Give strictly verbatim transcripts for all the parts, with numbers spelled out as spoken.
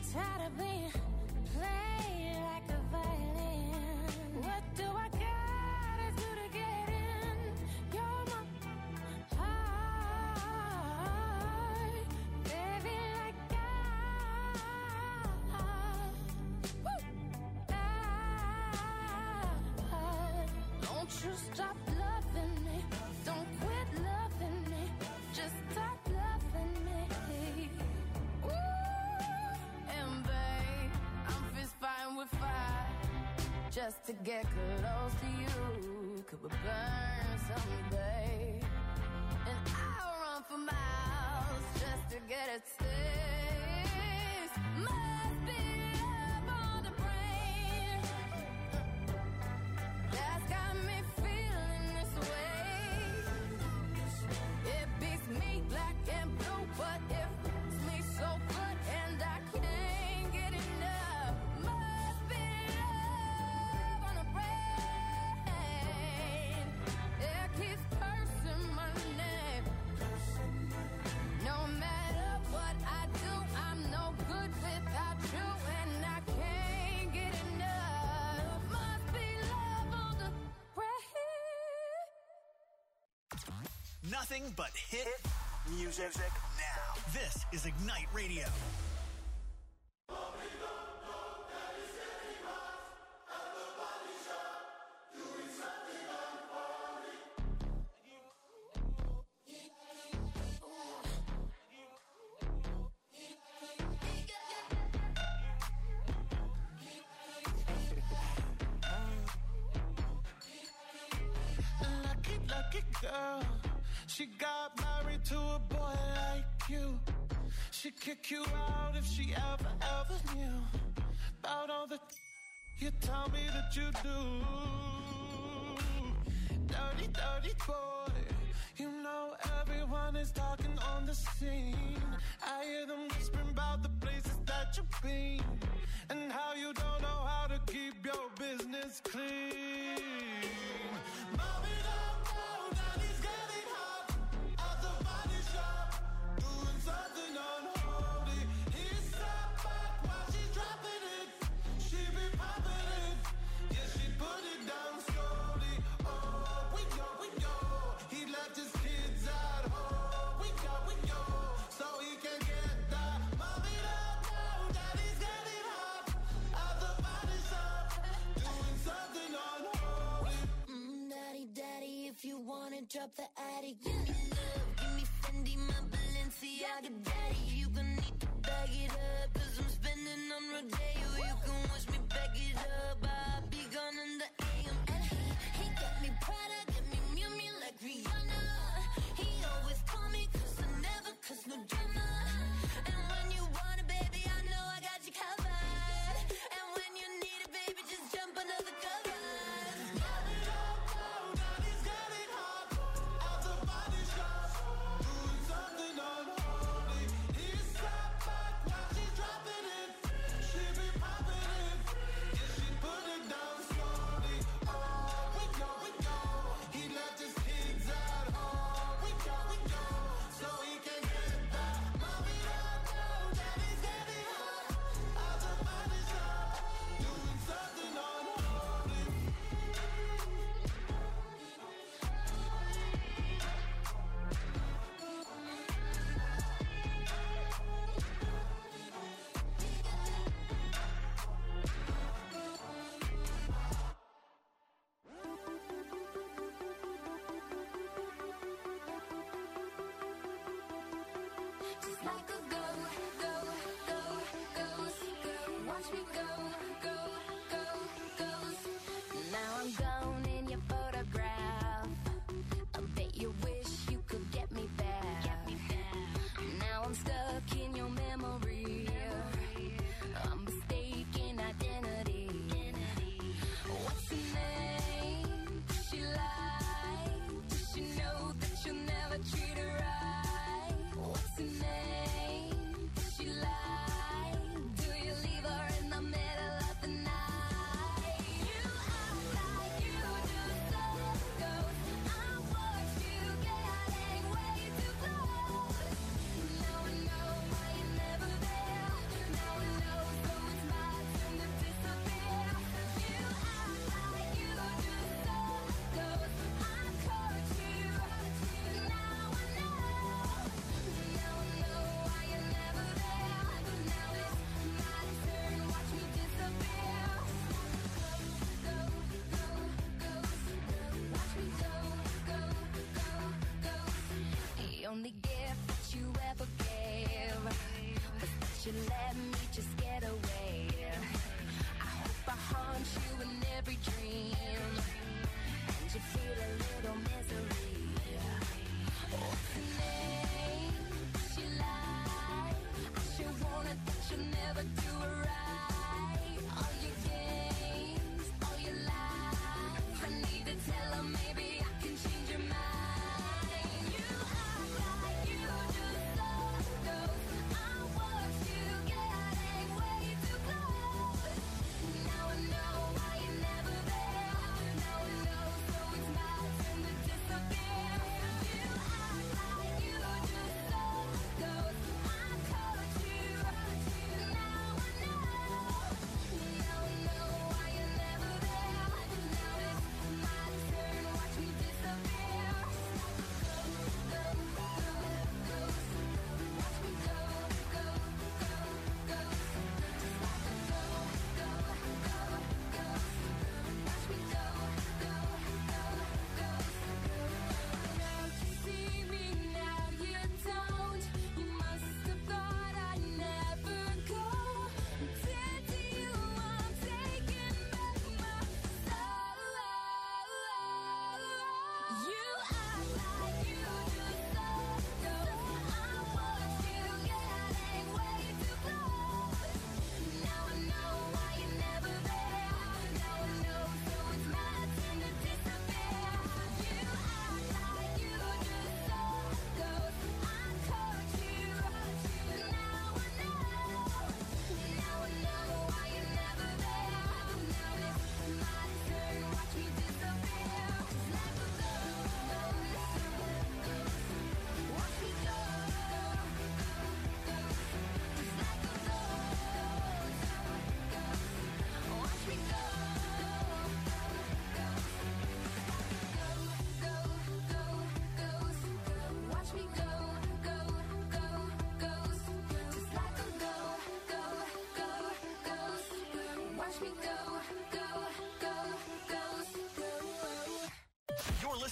tired of being played like a violin. What do I gotta do to get in? You're my heart, baby, like I, woo, I, don't you stop loving me, don't quit loving me, just stop loving me. With fire just to get close to you. Could we burn someday? And I'll run for miles just to get a taste. Must be love on the brain that's got me feeling this way. It beats me black and blue, but it beats me so good, and I can't get enough. Nothing but hit music now. This is Ignite Radio. Lucky, lucky girl. She got married to a boy like you. She'd kick you out if she ever, ever knew about all the you tell me that you do. Dirty, dirty boy. You know everyone is talking on the scene. I hear them whispering about the places that you've been and how you don't know how to keep your business clean. Mommy, don't know that he's getting hot at the body shop, doing something unholy. He's sat back while she's dropping it. She be popping it, yeah, she put it down slowly. Oh, we go, we go. He left his kids at home. We go, we go, so he can get that. Mommy, don't know that he's getting hot at the body shop, doing something unholy. Mm, daddy, daddy, if you wanna drop the attic, give me love, give me Fendi, my Balenciaga daddy. You gon' need to bag it up, cause I'm spending on Rodeo. You can watch me back it up, I'll be gone in the A M. And he, he got me Prada, got me Miu Miu like Rihanna. He always call me cause I never cause no drama. And when you want it, baby, I know I got you covered. And when you need it, baby, just jump under the covers. Mommy, don't know that he's getting hot at the body shop, doing something unholy. He's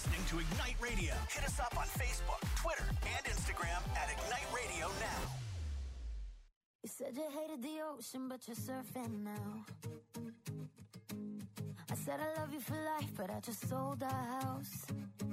listening to Ignite Radio. Hit us up on Facebook, Twitter, and Instagram at Ignite Radio Now. You said you hated the ocean, but you're surfing now. I said I love you for life, but I just sold our house.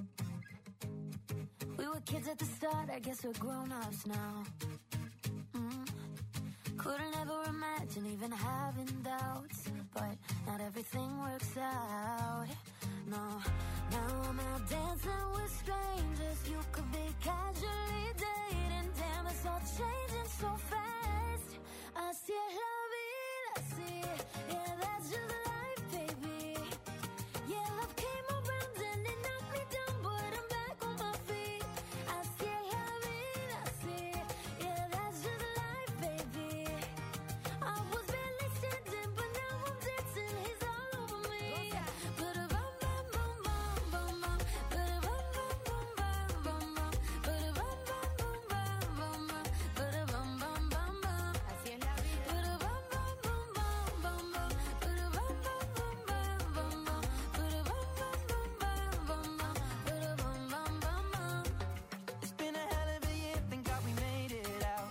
We were kids at the start, I guess we're grown-ups now. Mm. Couldn't ever imagine even having doubts, but not everything works out. No, now I'm out dancing with strangers. You could be casually dating. Damn, it's all changing so fast. Así es la vida, así. Yeah, that's just life, baby. Yeah, love came around and it knocked me down, but I'm back on my feet. Así es la vida, así. Yeah, that's just life, baby. I was barely standing, but now I'm dancing. He's all over me. But a bum bum bum bum bum bum. But a bum bum bum bum bum bum. But a bum bum bum bum bum bum. But a bum bum bum bum. Así es la vida. But a bum bum bum bum bum bum. But a bum bum bum bum bum bum. But a bum bum bum bum bum bum. But a bum bum bum bum. It's been a hell of a year, thank God we made it out.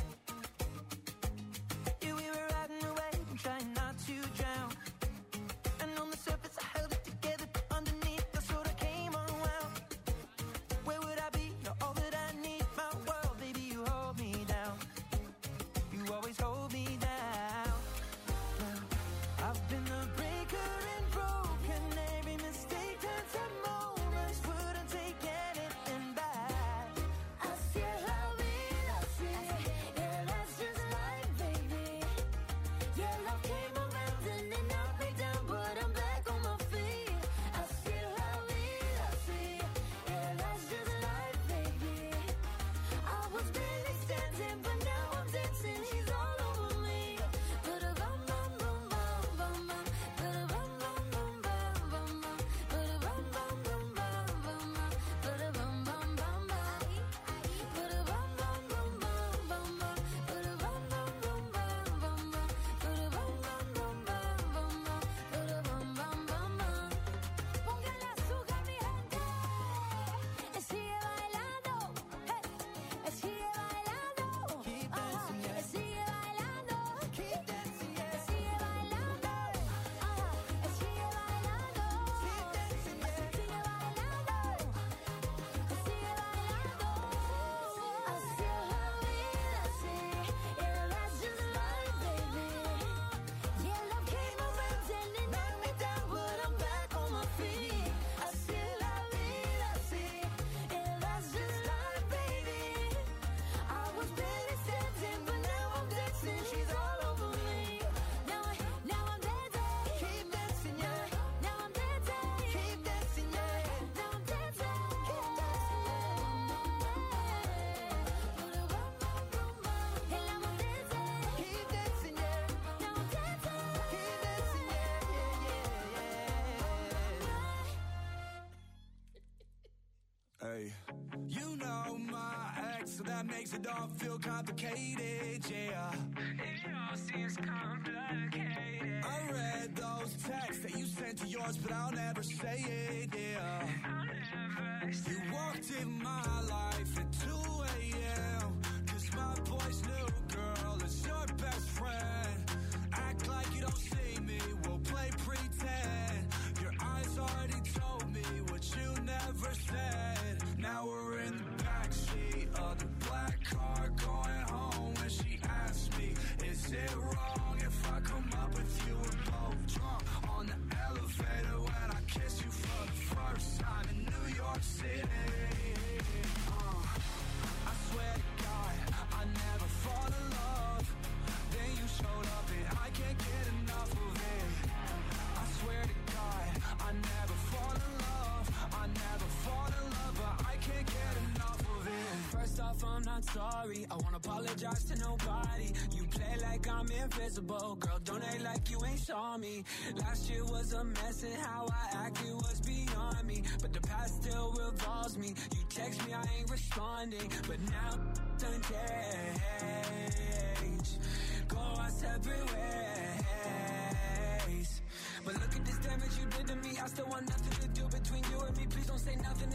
Yeah, we were riding away and trying not to drown. And on the surface I held it together, but underneath I sort of came unwound. Where would I be? You're all that I need. My world, baby, you hold me down. You always hold me down. Now, I've been the breaker and broken. Every mistake turns to moments. Wouldn't take anything back. Así es la vida, así. Yeah, that's just life, baby. Yeah, love came around and it knocked me down, but I'm back on my feet. Así es la vida, así. Yeah, that's just life, baby. I was barely standing, but now I'm dancing. He's all over me. But a bum bum bum bum bum bum. But a bum bum bum bum bum bum. But a bum bum bum bum bum bum. But a bum bum bum bum. But a bum bum bum bum bum bum. But a bum bum bum bum bum bum. But a bum bum bum bum bum bum. But a bum bum bum bum. Póngale azúcar, mi gente. Y sigue bailando. Hey. Y sigue bailando. Keep Ajá. dancing, yeah. Y sigue bailando. Keep dancing, Y yeah. sigue bailando. Ajá. Y sigue bailando. Keep dancing, yeah. Sigue bailando. Y sigue bailando. Así es la vida, así. Yeah, that's just life, baby. Yeah, love came around and it knocked me down, but I'm back on my feet. Así es la vida, así. Yeah, that's just life, baby. I was barely standing, but now I'm dancing. She's all over me. Now, I, now I'm dancing. Keep dancing, yeah. Now I'm dancing. Keep dancing, yeah. Now I'm dancing. Keep dancing. Keep dancing, yeah. Now I'm dancing. Keep dancing, yeah, yeah, yeah, yeah. Hey. You know my ex, so that makes it all feel complicated, yeah. It all seems complicated. I read those texts that you sent to yours, but I'll never say it, yeah. I'll never say You walked in my life at two a.m. Cause my boy's new girl is your best friend. Act like you don't see me, we'll play pretend. Your eyes already told me what you never said. Now we're in the backseat of the black car going home. When she asked me, is it wrong if I come up with you? We're both drunk on the elevator when I kiss you for the first time in New York City. Uh, I swear to God, I never fall in love. Then you showed up and I can't get enough of it. I swear to God, I never fall in love. I never fall in love, but I can't get enough of it. First off, I'm not sorry. I won't apologize to nobody. You play like I'm invisible. Girl, don't act like you ain't saw me. Last year was a mess and how I acted was beyond me. But the past still revolves me. You text me, I ain't responding. But now, done change. Go our separate ways. But look at this damage you did to me. I still want nothing to do between you and me. Please don't say nothing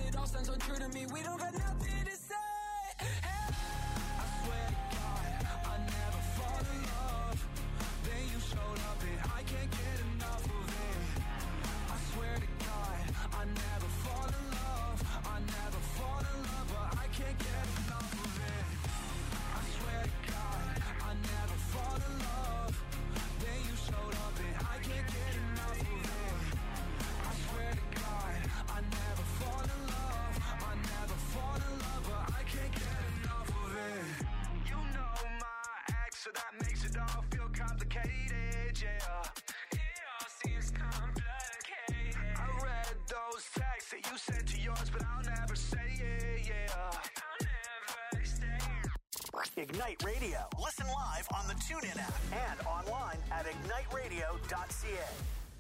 so that makes it all feel complicated, yeah. It all seems complicated. I read those texts that you sent to yours, but I'll never say it, yeah. I'll never stay. Ignite Radio. Listen live on the TuneIn app and online at ignite radio dot c a.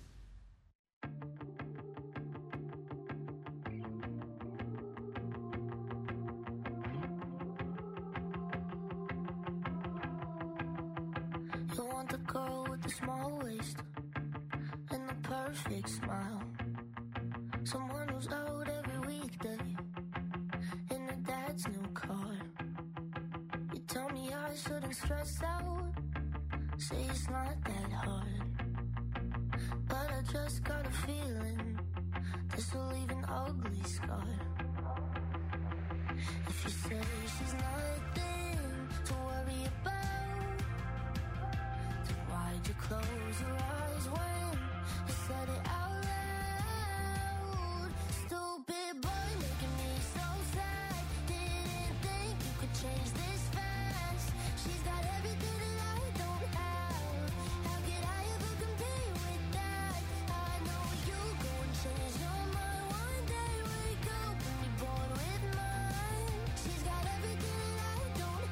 You want the girl with the small waist and the perfect smile. Someone who's out every weekday in her dad's new car. You tell me I shouldn't stress out, say it's not that hard. But I just got a feeling this will leave an ugly scar. If you say she's nothing to worry about, then why'd you close your eyes when you said it out loud? Stupid boy making me so sad. Didn't think you could change this fast. She's got everything that I don't have. How could I ever compare with that? I know you go and change your mind one day. Wake up and be born with mine. She's got everything that I don't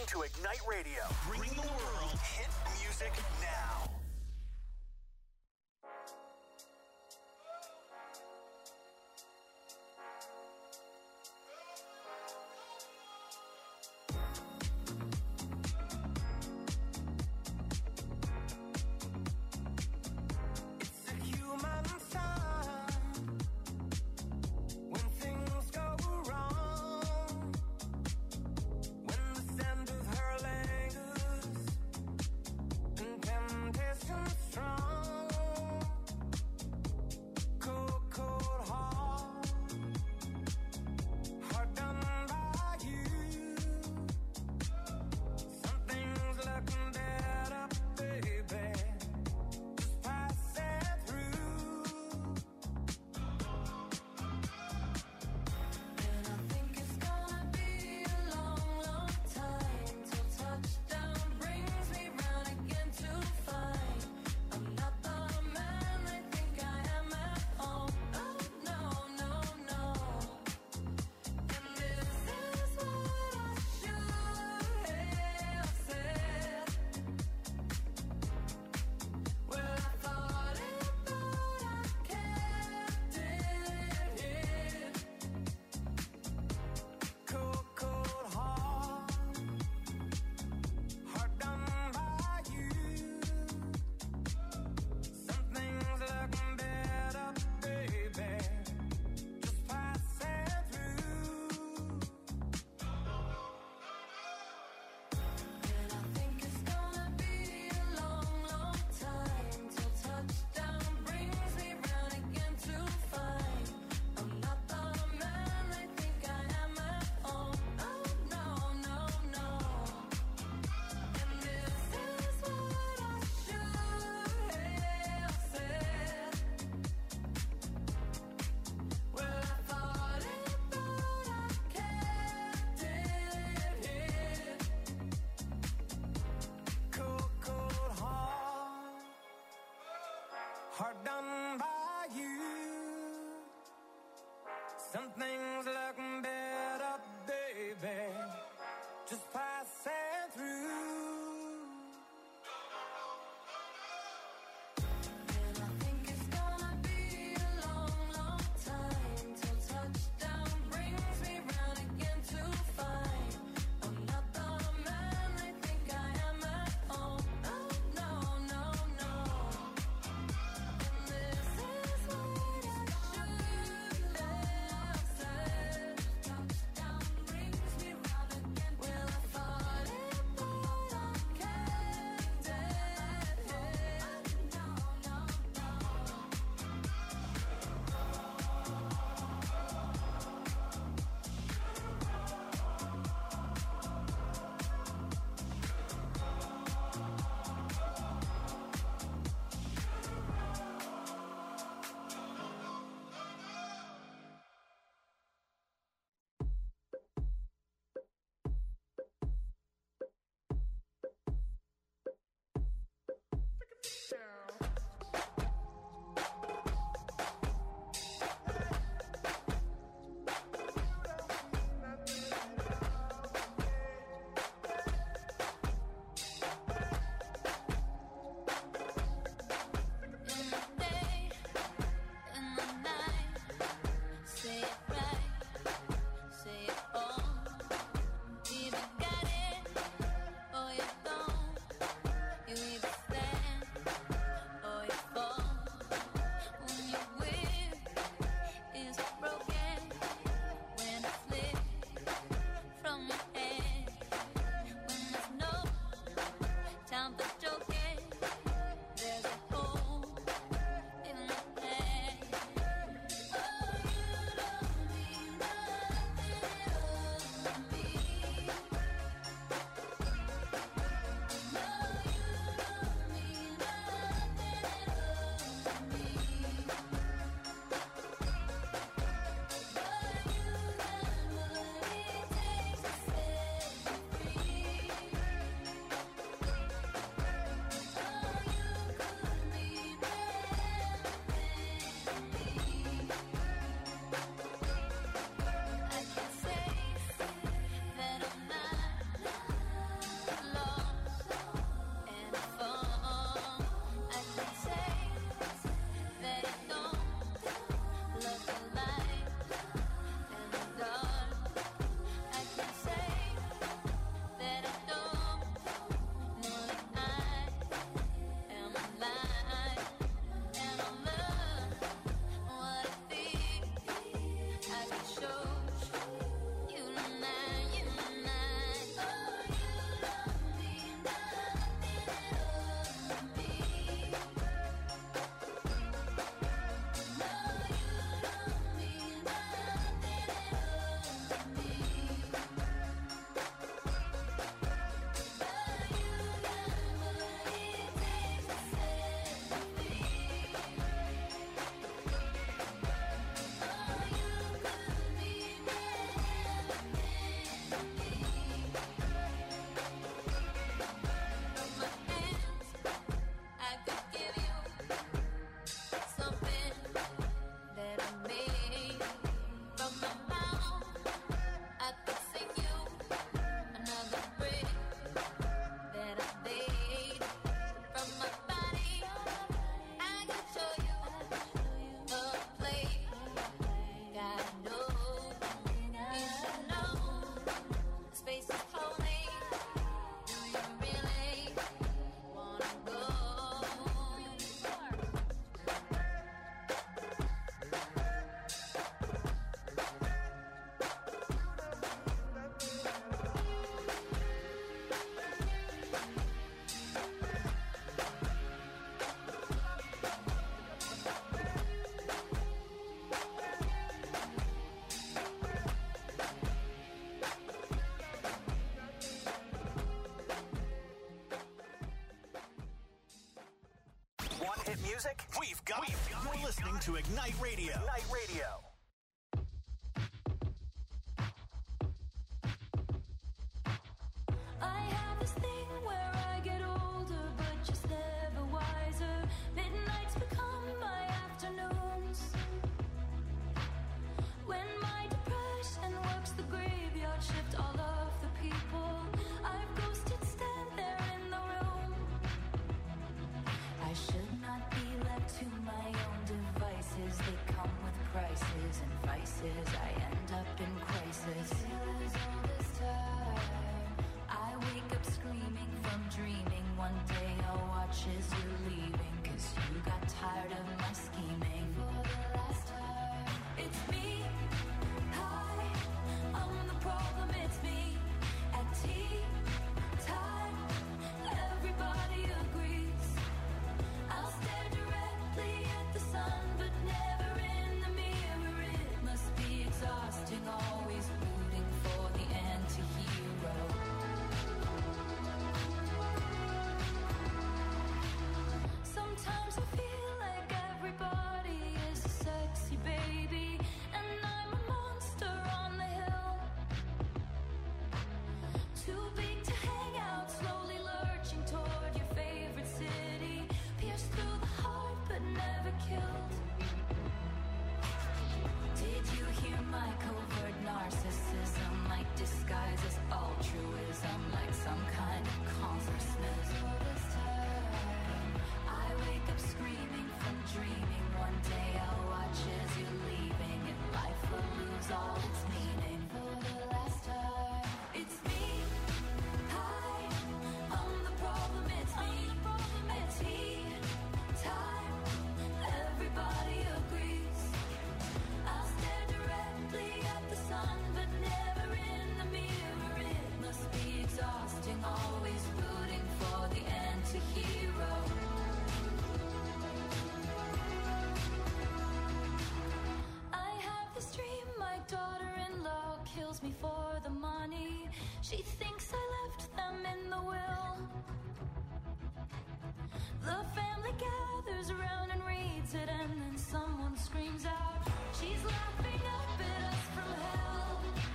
listening to Ignite Radio. Bring the world hit music now. Hard done by you. Some things look better, baby, just passing through. Outside hit music? We've got it. You're listening to Ignite Radio. Ignite Radio. I have this thing where I get older, but just never wiser. Midnights become my afternoons. When my depression works the graveyard shift, all of the people I've ghosted stand there in the room. I should not be left to my own devices. They come with prices and vices. I end up in crisis. Still as all this time, I wake up screaming from dreaming. One day I'll watch as you're leaving, 'cause you got tired of my scheming. For the last time, it's me. Hi, I'm the problem, it's me. At tea time, everybody agrees. I'll stare directly at the sun, but never in the mirror. It must be exhausting, always rooting for the anti-hero. Sometimes I feel like everybody is a sexy baby, and I'm a monster on the hill. Too big to hang out, slowly lurching toward your favorite city. Pierced through the heart, but never killed. Did you hear my covert narcissism? Like disguise as altruism, like some kind of consciousness. All this time, I wake up screaming from dreaming. One day I'll watch as you're leaving, and life will lose all its meaning. For the last time, it's me. Hi, I'm the problem, it's me. At tea time, everybody agrees. I'll stare directly at the sun, but never in the mirror. It must be exhausting, always rooting for the anti-hero. I have this dream, my daughter-in-law kills me for the money. She thinks I left them in the will. The family gathers around and reads it, and then someone screams out, she's laughing up at us from hell.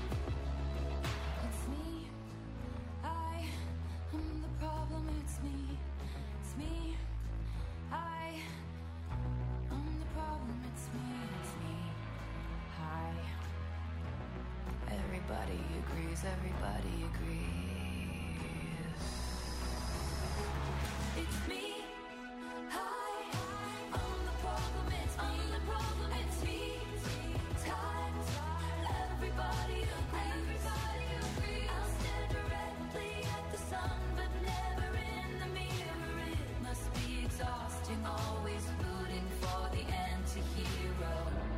It's me. I am the problem, it's me. It's me. I am the problem, it's me. It's me. Hi. Everybody agrees, everybody agrees. It's me. Hi, I'm the problem, it's me. I'm the problem, it's me. Time, everybody agrees. Everybody agrees. I'll stare directly at the sun, but never in the mirror. It must be exhausting, always rooting for the anti-hero.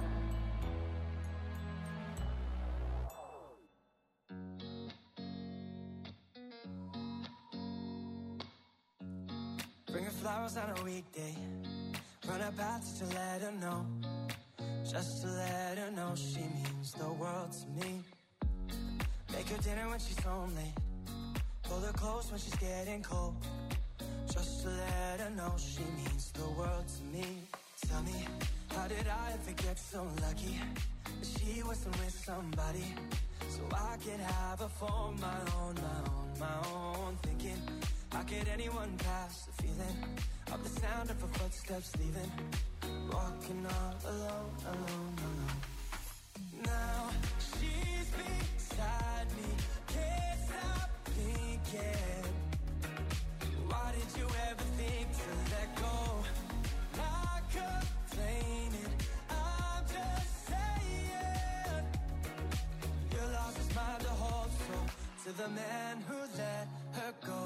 Bring her flowers on a weekday. Run up out to let her know. Just to let her know she means the world to me. Make her dinner when she's home late. Pull her close when she's getting cold. Just to let her know she means the world to me. Tell me, how did I ever get so lucky that she wasn't with somebody, so I could have her for my own, my own, my own. Thinking, how could anyone pass the feeling of the sound of her footsteps leaving? Walking all alone, alone, alone. Now she's beside me, can't stop thinking. Why did you ever think to let go? Not complaining, I'm just saying. You lost his mind to hold, so to the man who let her go,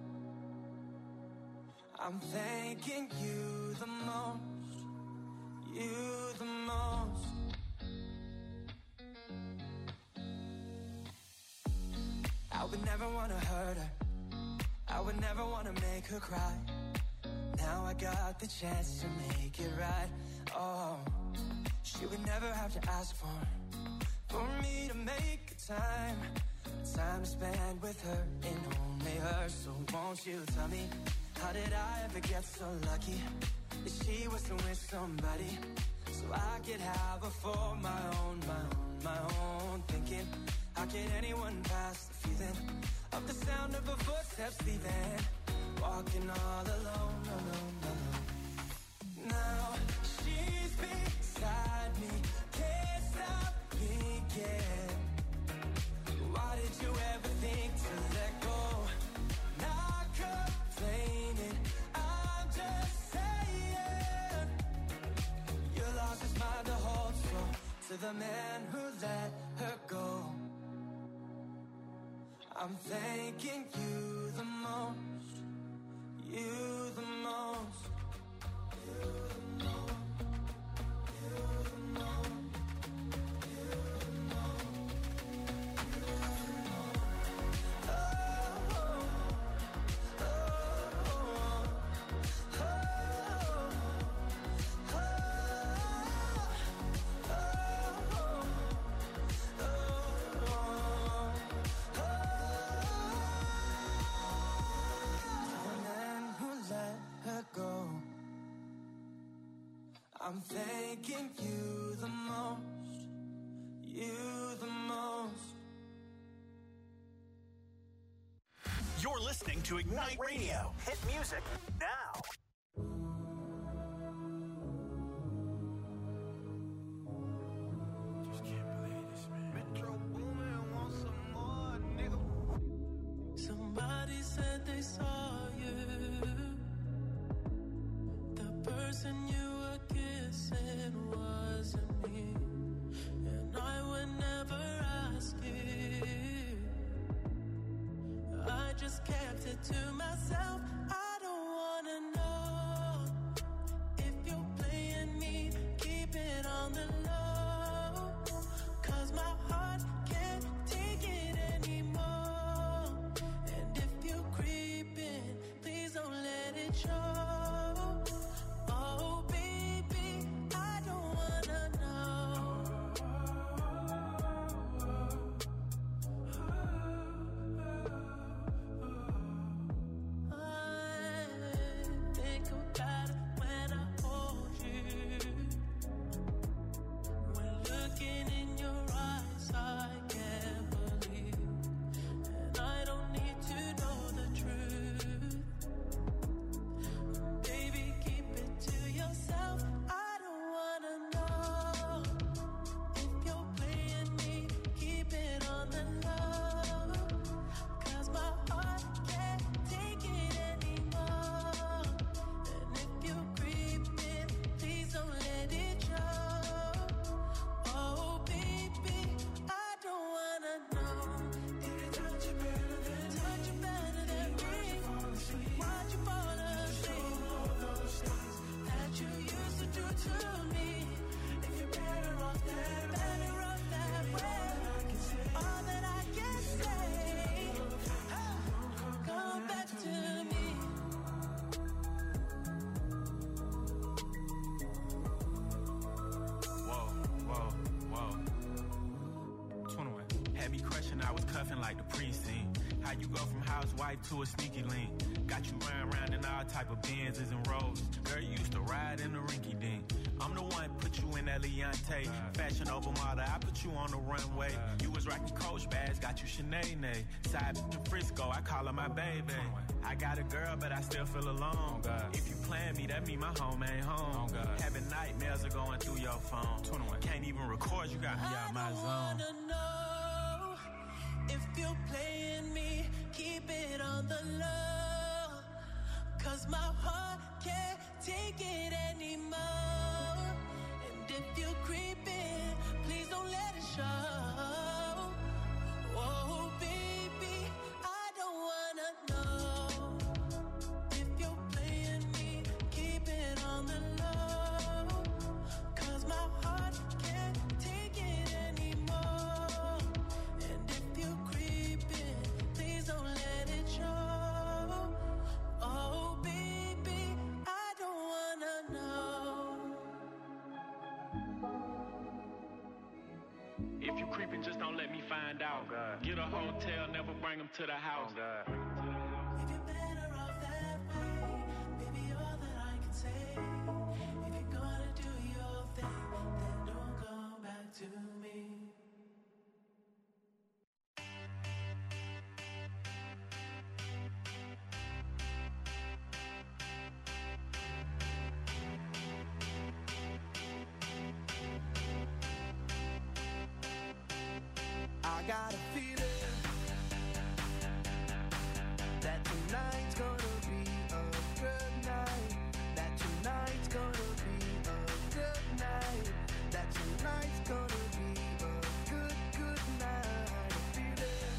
I'm thanking you the most, you the most. I would never want to hurt her, I would never want to make her cry. Now I got the chance to make it right. Oh, she would never have to ask for For me to make time Time to spend with her and only her. So won't you tell me, how did I ever get so lucky that she was with somebody, so I could have her for my own, my own, my own. Thinking, how can anyone pass the feeling of the sound of her footsteps leaving? Walking all alone, alone, alone. Now she's beside me, can't stop thinking. Why did you ever think to let go? Not complaining, I'm just saying. You lost his mind to hold strong to the man who let her go. I'm thanking you the most, you the most, you the most, you the most, you the most, you the most. Oh, oh, oh, oh, oh, oh, I'm thanking you the most, you the most. You're listening to Ignite Radio. Hit music now. Just can't believe this, man. Metro Boomin wants some more, nigga. Somebody said they saw you. The person you were kissing wasn't me, and I would never ask you. I just kept it to myself. I don't wanna know if you're playing me. Keep it on the low, 'cause my heart can't take it anymore. And if you're creeping, please don't let it show. Oh baby, I don't wanna know. I think about it when I hold you. When looking in your eyes, I can't believe. And I don't need to know the truth. Baby, keep it to yourself. I don't wanna know if you're playing me. Keep it on the low, 'cause my heart can't take it anymore. And if you're creeping, please don't let it show. Oh baby, I don't wanna know. Did it touch you better than touch you better than me? Why'd you fall asleep? All those things that you used to do to me. If you're better off that, better off that way. All that I can say, come back to me. Whoa, whoa, whoa. twenty-one. Had me crushing, I was cuffing like the precinct. How you go from housewife to a sneaky link? Got you riding around in all type of Benzes and Rolls. Girl, you used to ride in the rinky dink. I'm the one put you in that Leontay. Fashion over model, I put you on the runway. You was rocking Coach bags, got you Sinead. Side bitch in Frisco, I call her my baby. I got a girl, but I still feel alone. If you plan me, that mean my home ain't home. Having nightmares are going through your phone. Can't even record, you got me out my I zone. wanna know if you're playing me. Keep it on the low, 'cause my heart can't take it anymore. And if you're creeping, please don't let it show. Oh baby, I don't wanna know if you're playing me. Keep it on the low, 'cause my heart can't take it anymore. And if you're creeping, please don't let it show. Oh baby, I don't wanna know. If you creeping, just don't let me find out. Get a hotel, never bring them to the house. If you're better off that way, baby, all that I can say. got a feeling that tonight's gonna be a good night. That tonight's gonna be a good night. That tonight's gonna be a good, good night. A feeling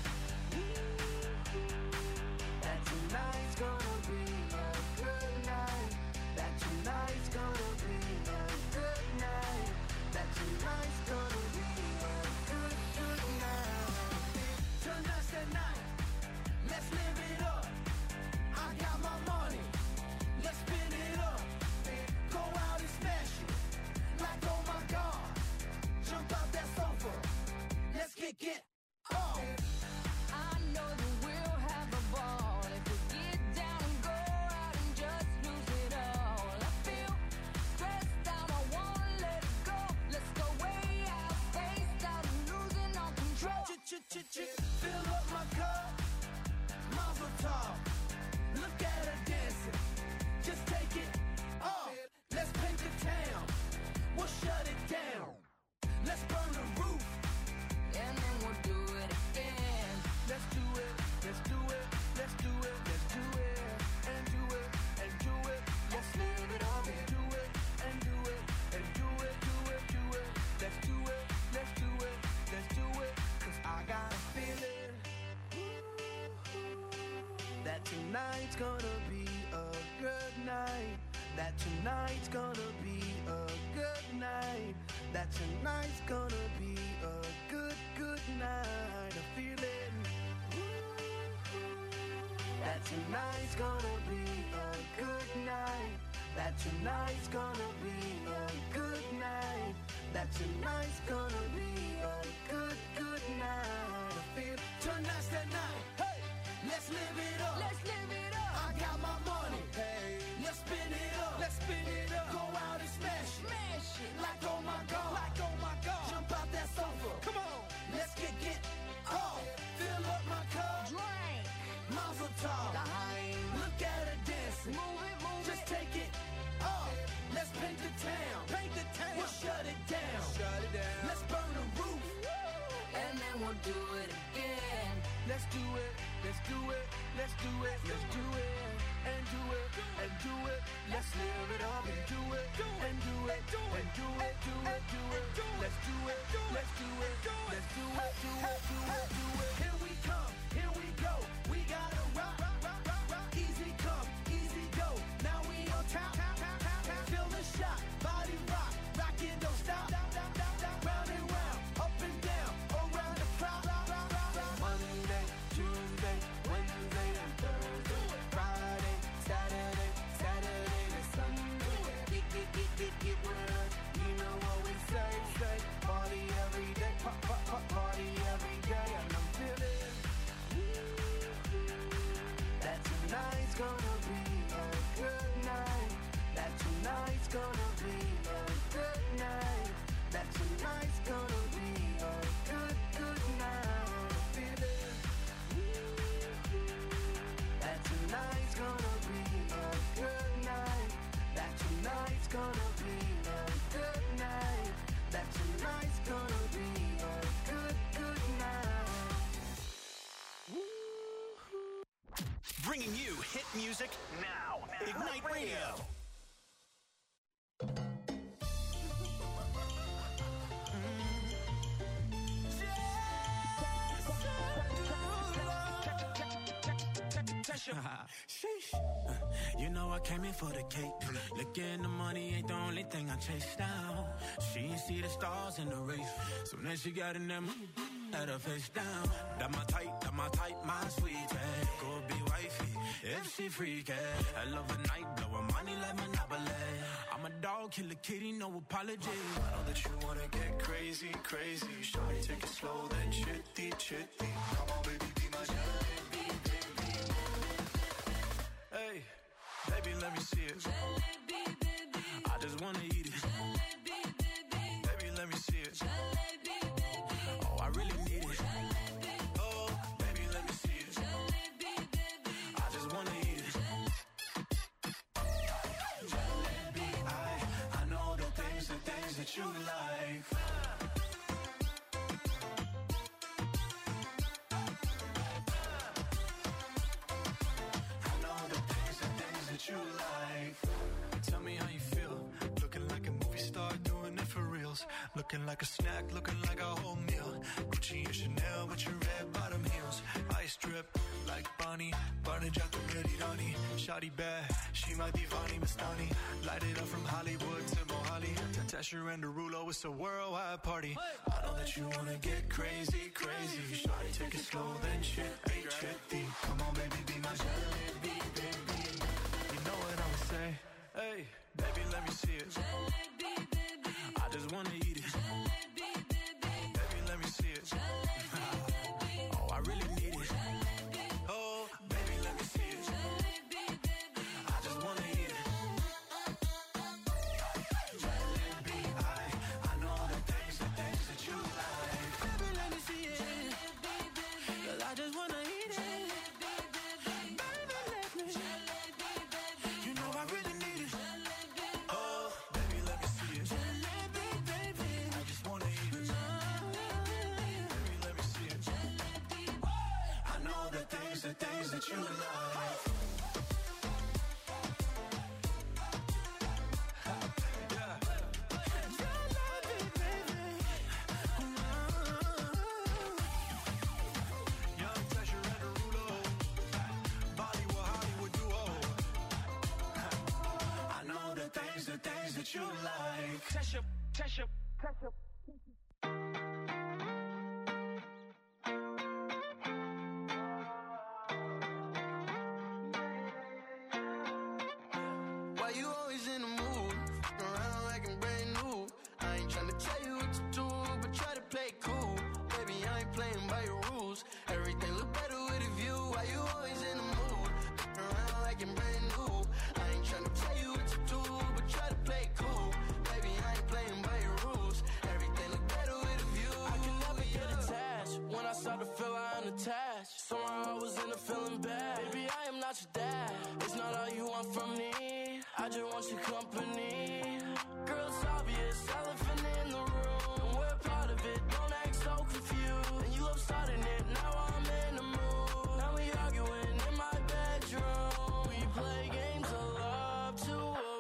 that tonight's gonna be a good night. That tonight's gonna be a good night. That tonight's gonna be a good, good night. Tonight's the night. Let's live it up. I got my money. Let's spin it up. Go out and smash it. Like, oh my God. Jump out that sofa. Let's get get off. I know that we'll have a ball if we get down and go out and just lose it all. I feel stressed out, I wanna let it go. Let's go way out, spaced out and losing all control. Fill up my cup. Mazel tov. Look at her dancing. Just take it off. Let's paint the town. We'll shut it down. Let's burn the roof. And then we'll do it again. Let's do it. Let's do it. Let's do it. Let's do it. And do it. And do it. Let's live it up and do it. And do it. And do it. Do it. Do it. Let's do it. Let's do it. Let's do it. Cause I got a feeling that tonight's gonna be a good night. That tonight's gonna be a good night. That tonight's gonna be a good, good night. A feeling that tonight's gonna be a good night. That tonight's gonna be a good night. That tonight's gonna be a good, good night. I feel tonight's the night. Hey, let's live it up. Let's live it up. I got my money. Hey, let's spin it up. Let's spin it up. Go out and smash it. Smash it. Like oh my God. Like oh my God. Jump out that sofa. Come on. Let's get get off. Fill up my cup. Drink. Mazel tov. Daheim. Look at her dancing. Move it, move Just it. take it off. Let's paint the town. Paint the town. We'll shut it down. Shut it down. Let's burn the roof. And then we'll do it again. Let's do it. Let's do it. Let's do it. Let's do it. And do it. And do it. Let's live it up and do it. And do it. And do it. Do it. Do it. Let's do it. Let's do it. Let's do it. Do it. Do it. Do it. Here we come. Here we go. We gotta rock. rock, rock, rock. Easy come. Easy go. Now we on top. Feel the shot. Body rock. Rockin', don't stop. Round and round. Up and down. Around the clock. Monday, Tuesday, Wednesday, and Thursday. Friday, Saturday, Saturday to Sunday. Get, get, get, get, get with us. You know what we say, say. Party every day. Pop, pop, pop, party every day. And I'm feeling that tonight's gonna be a good night. That tonight's gonna be a good night. That tonight's gonna be a good, good night. Feeling that tonight's gonna be a good night. That tonight's gonna be a good night. That tonight's gonna be a good, good night. Bringing you hit music now. Ignite Radio. Sheesh. You know I came in for the cake. Looking the money ain't the only thing I chase down. She ain't see the stars in the race. So then she got in them, had her face down. That my type, that my type, my sweetie. Go be wifey, if she freaky. I love a night, blow her money like Monopoly. I'm a dog, kill a kitty, no apology. I know that you wanna get crazy, crazy. Shawty, take it slow, then chitty, chitty. Come on, baby, be my jalebi, baby. Hey, baby, let me see it. Jalebi, baby. I just wanna eat it. Jalebi, baby. Baby, let me see it. Jalebi, baby. Oh, I really need it. Jalebi. Oh, baby, let me see it. Jalebi, baby. I just wanna eat it. Jalebi, I, I know the things, the things that you like. Looking like a snack, looking like a whole meal. Gucci and Chanel with your red bottom heels. Ice drip like Bonnie, Barney Jack the Ready Donnie. Shawty bad, she might be Vani Mastani. Light it up from Hollywood to Mohali. Tesher and Derulo, it's a worldwide party. I know that you wanna get crazy, crazy. Shawty, take it slow, then chitty, chitty. Come on, baby, be my jalebi, baby. You know what I'ma say? Hey, baby, let me see it. Jalebi, baby. I just wanna eat it. Jalebi, baby. Baby, let me see it. Oh, I really need it. Oh, baby, let me see it. I just wanna eat it. Jalebi, I, I know the things, the things that you like. Baby, let me see it. Cause I just wanna eat it. Baby, let me. You know I really need it. Oh, baby, let me see it. Jalebi, baby. I just wanna eat it. Baby, let me see it. I know the things, the things that you like. Young Tesher and Derulo, Bollywood, Hollywood duo. I know the things, the things that you like. Tesha, Tesha, Tesha. Why you always in the mood? Around like I'm brand new. I ain't tryna tell you what to do, but try to play cool. Baby, I ain't playing by your rules. Everything look better with a view. Why you always in the mood? Around like I'm brand new. I ain't tryna tell you what to do, but try to play cool. Baby, I ain't playing by your rules. Everything look better with a view. I can never get attached. When I start to feel I'm attached, somehow I was in a feeling bad. Baby, I am not your dad. It's not all you want from me. I just want your company. Girl, it's obvious, elephant in the room. And we're part of it, don't act so confused. And you love starting it, now I'm in the mood. Now we arguing in my bedroom. We play games of love to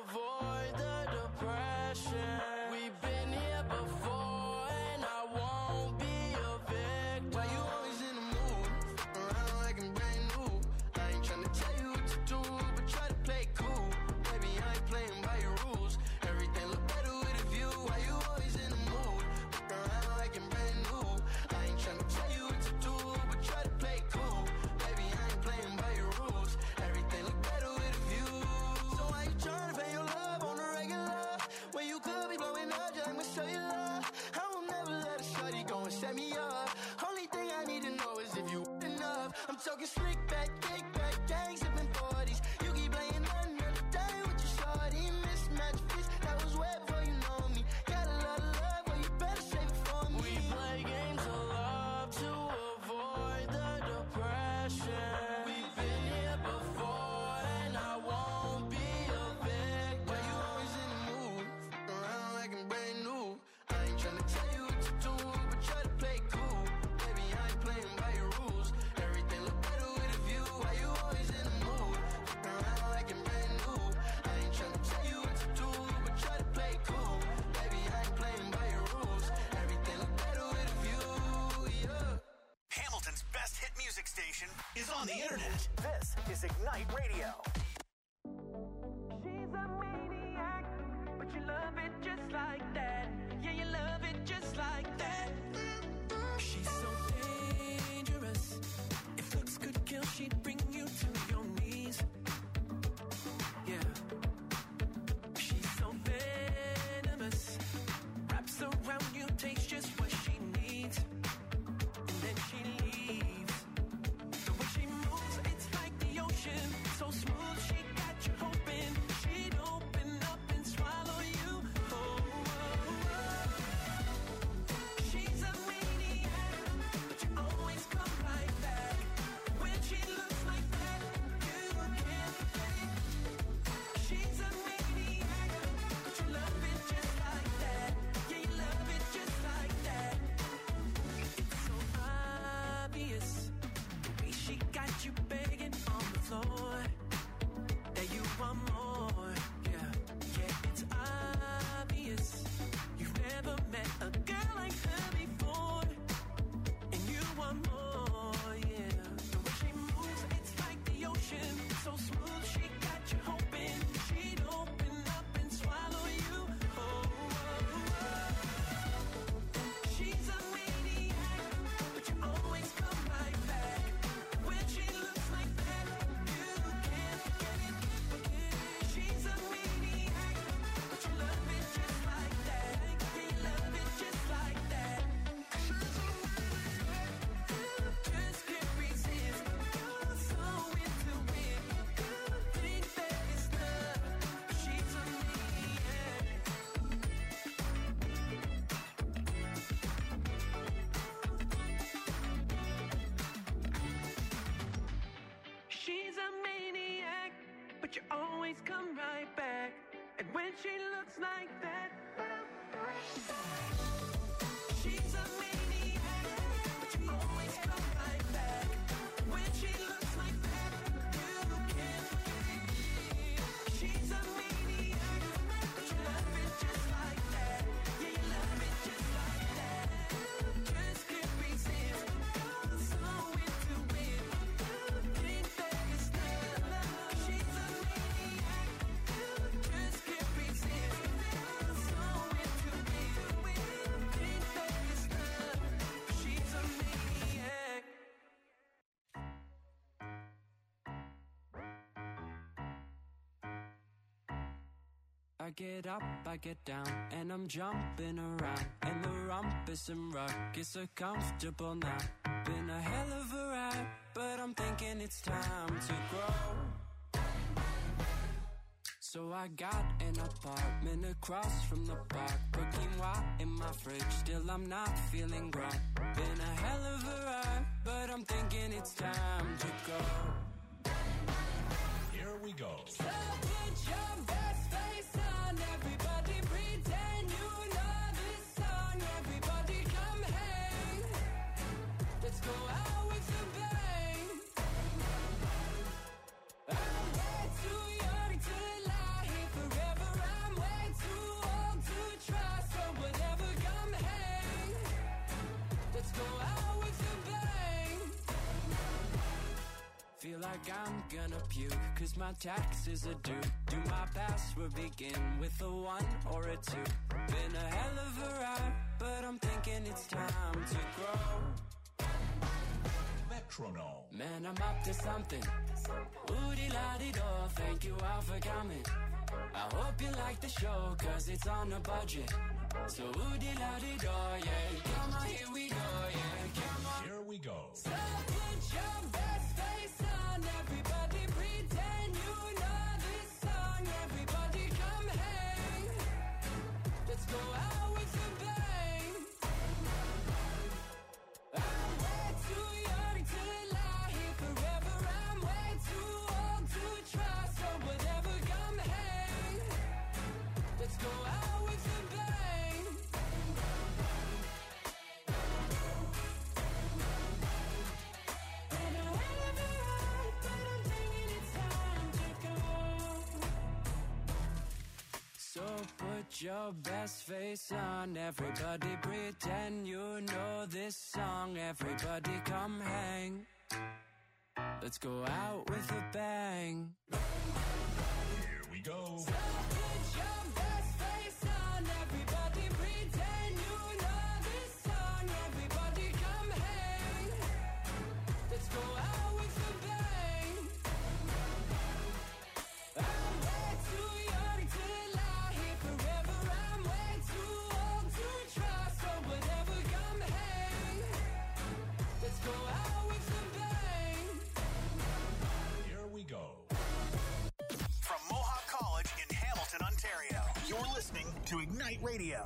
avoid the depression. We've been here before and I won't be a victim. Why you always in the mood? Around like I'm brand new. I ain't tryna tell you what to do, but try to play cool. Baby, I ain't playing by your rules. Everything look better with a view. Why you always in the mood? Around like I'm brand new. I ain't tryna tell you what to do, but try to play cool. Baby, I ain't playing by your rules. Everything look better with a view. So why you tryna pay your love on the regular? When you could be blowing up just like my cellular. I will never let a shawty go and set me up. Only thing I need to know is if you enough. I'm talking slick back, kick back, gang sipping forties. You keep playing another day with your shawty. Mismatch fits, that was way before you know me. Got a lot of love, well you better save it for me. We play games of love to avoid the depression. We've been here before and I won't be a victim. Why you always in the mood? Around like I'm brand new. I ain't tryna tell you what to do, but try to play cool. Baby, I ain't playing by your rules. Everything look better with a view. Why you always in the mood? Around like I'm brand new. I ain't tryna tell you what to do, but try to play cool. Baby, I ain't playing by your rules. Everything look better with a view, yeah. Hamilton's best hit music station is on the internet. This is Ignite Radio. She's a maniac, but you love it just like that. Yeah, you love it just like that. She's so dangerous. If looks could kill, she'd bring you to your knees. Yeah. She's so venomous. Wraps around you, takes just what she needs. And then she leaves. The way she moves, it's like the ocean. So smooth. always come right back. And when she looks like that, she's a maniac, but you always come right back. When she looks like that, you can't forget. She's a maniac, but you love it just like that. Yeah, you love it just like that. Just can't resist. You're so into it. Think that it's love. She's a maniac. Just can't resist. You're so into it. Think that it's love. She's a maniac. I get up, I get down, and I'm jumping around. And the rumpus and ruckus are comfortable now. Been a hell of a ride, but I'm thinking it's time to grow. So I got an apartment across from the park. Put quinoa in my fridge, still I'm not feeling grown. Been a hell of a ride, but I'm thinking it's time to go. Here we go. So put your best face on, everybody pretend you know this song. Everybody come hang, let's go out with a bang. I'm way too young to lie here forever. I'm way too old to try, so whatever, come hang, let's go out with a bang. Feel like I'm gonna puke, cause my taxes are due. Do my password begin with a one or a two? Been a hell of a ride, but I'm thinking it's time to grow. Metronome. Man, I'm up to something. Oodie-la-dee-do, thank you all for coming. I hope you like the show, cause it's on a budget. So oodie-la-dee-do, yeah. Come on, here we go, yeah. Come on. Here we go. So put your best face on, everybody pretend you know this song. Everybody come hang, let's go out with a bang. I'm way too young to lie here forever. I'm way too old to try, so whatever, come hang, let's go out with a bang. Been a hell of a ride, but I'm thinking it's time to go. So put your best face on, everybody pretend you know this song. Everybody come hang, let's go out with a bang. Here we go. So put your best face on, everybody pretend you know this song. Everybody come hang, let's go out with a bang. I'm way too young to lie here forever. I'm way too old to try, so whatever, come hang, let's go out with a bang. Here we go. From Mohawk College in Hamilton, Ontario, you're listening to Ignite Radio.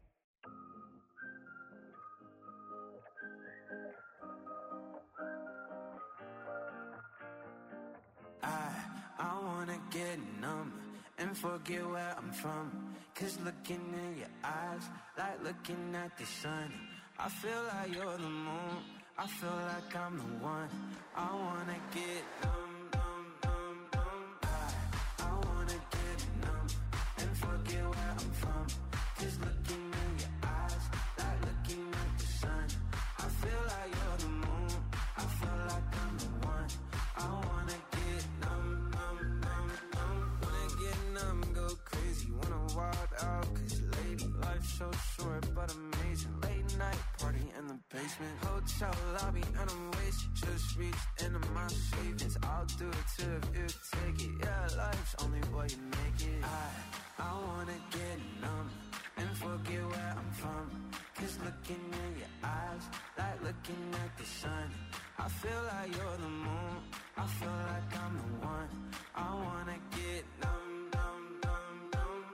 I, I wanna get numb and forget where I'm from. Cause looking in your eyes, like looking at the sun. I feel like you're the moon, I feel like I'm the one. I wanna get numb, numb, numb, numb. I, I wanna get numb and forget where I'm from. Cause looking in your eyes, like looking at the sun. I feel like you're the moon, I feel like I'm the one. I wanna get numb, numb, numb, numb. Wanna get numb, go crazy, wanna wild out. Cause lady, life's so short but amazing. Late night party in the basement, hotel lobby and I'm wasted. Just reached into my savings, I'll do it too if you take it. Yeah, life's only what you make it. I, I wanna get numb and forget where I'm from. Cause looking in your eyes, like looking at the sun. I feel like you're the moon, I feel like I'm the one. I wanna get numb, numb, numb, numb.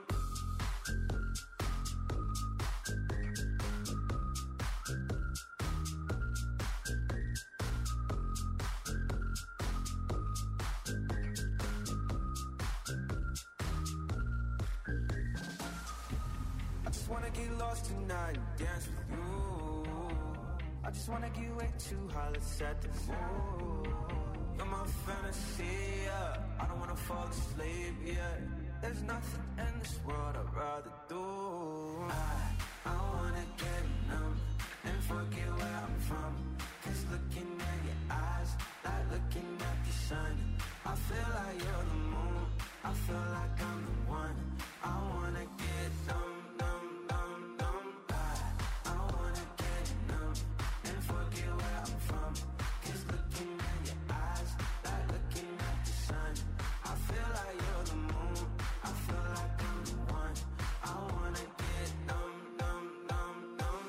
wanna get lost tonight and dance with you. I just wanna get way too high, let's set the mood. You're my fantasy, yeah. I don't wanna fall asleep, yeah. There's nothing in this world I'd rather do. I, I wanna get numb and forget where I'm from. Cause looking at your eyes, like looking at the sun. I feel like you're the moon, I feel like I'm the one. I wanna get numb, numb, numb, numb. I, I wanna get numb and forget where I'm from. Cause looking at your eyes, like looking at the sun. I feel like you're the moon, I feel like I'm the one. I wanna get numb, numb, numb, numb.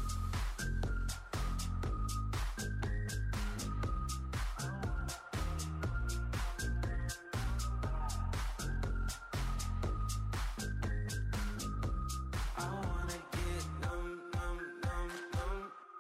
I wanna get numb, numb, numb, numb.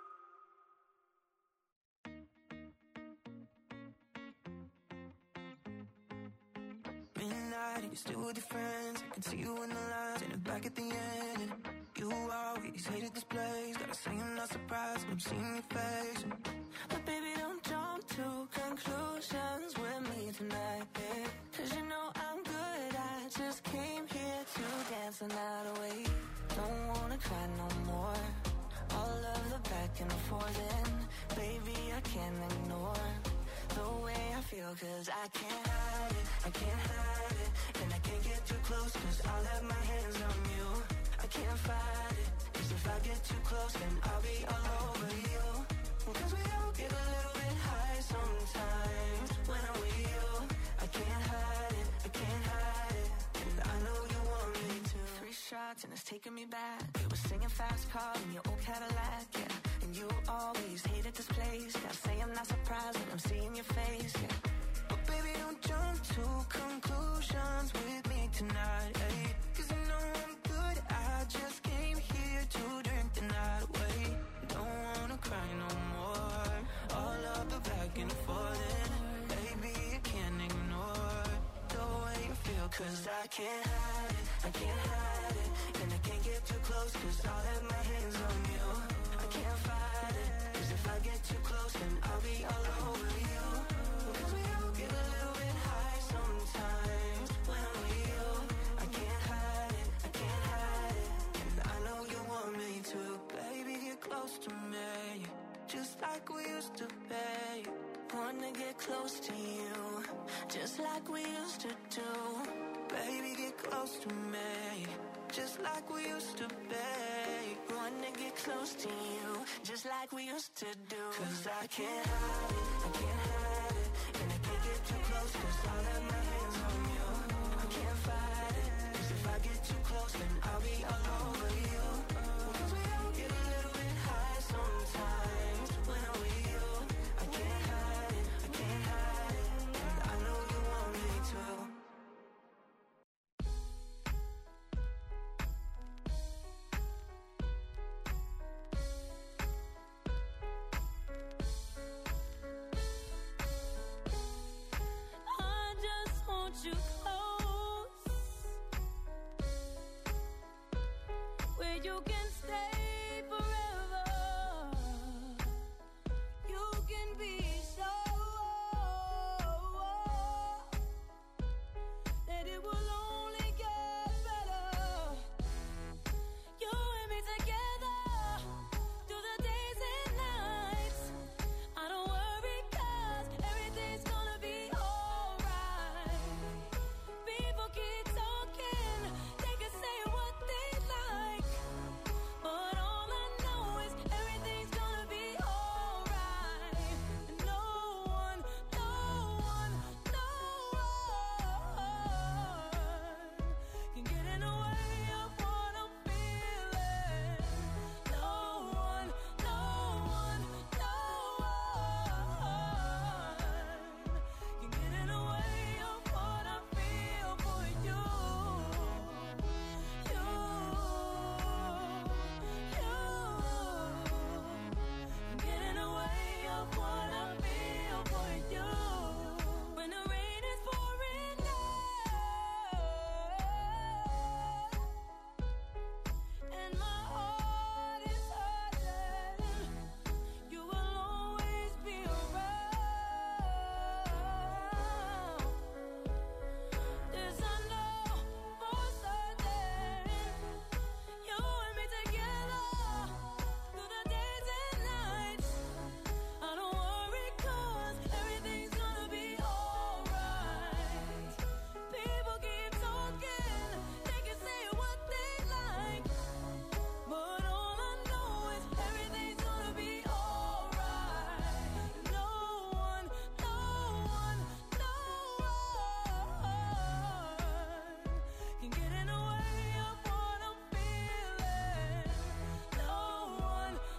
Midnight, and you're still with your friends. I can see you in the lines and back at the end. And you always hated this place. Gotta say I'm not surprised when I'm seeing your face. But baby, don't jump to conclusions with me tonight, babe. Cause you know I'm good, I just came here to dance the night away. Don't wanna cry no more. All of the back and forth, and baby, I can't ignore the way I feel, cause I can't hide it, I can't hide it. And I can't get too close, cause I'll have my hands on you. I can't fight it, cause if I get too close, then I'll be all over you. Cause we all get a little bit high sometimes when I'm with you. I can't hide it, I can't hide it. And I know you want me to. Three shots and it's taking me back. You were singing fast car in your old Cadillac, yeah. And you always hated this place. Gotta say I'm not surprised when I'm seeing your face, yeah. But baby, don't jump to conclusions with me tonight, ayy. Cause I know I'm good, I just came here to drink the night away. Don't wanna cry no more. All of the back and forth, and baby, I can't ignore the way you feel. Cause I can't hide it, I can't hide it. And I can't get too close, cause I'll have my hands on you. I can't fight it, cause if I get too close, then I'll be all over you. Cause we all get a little bit high sometimes when I'm with you. I can't hide it, I can't hide it. And I know you want me to. Baby, get close to me, just like we used to be. Wanna get close to you, just like we used to do. Baby, get close to me, just like we used to be. Wanna get close to you, just like we used to do. Cause I can't hide it, I can't hide it.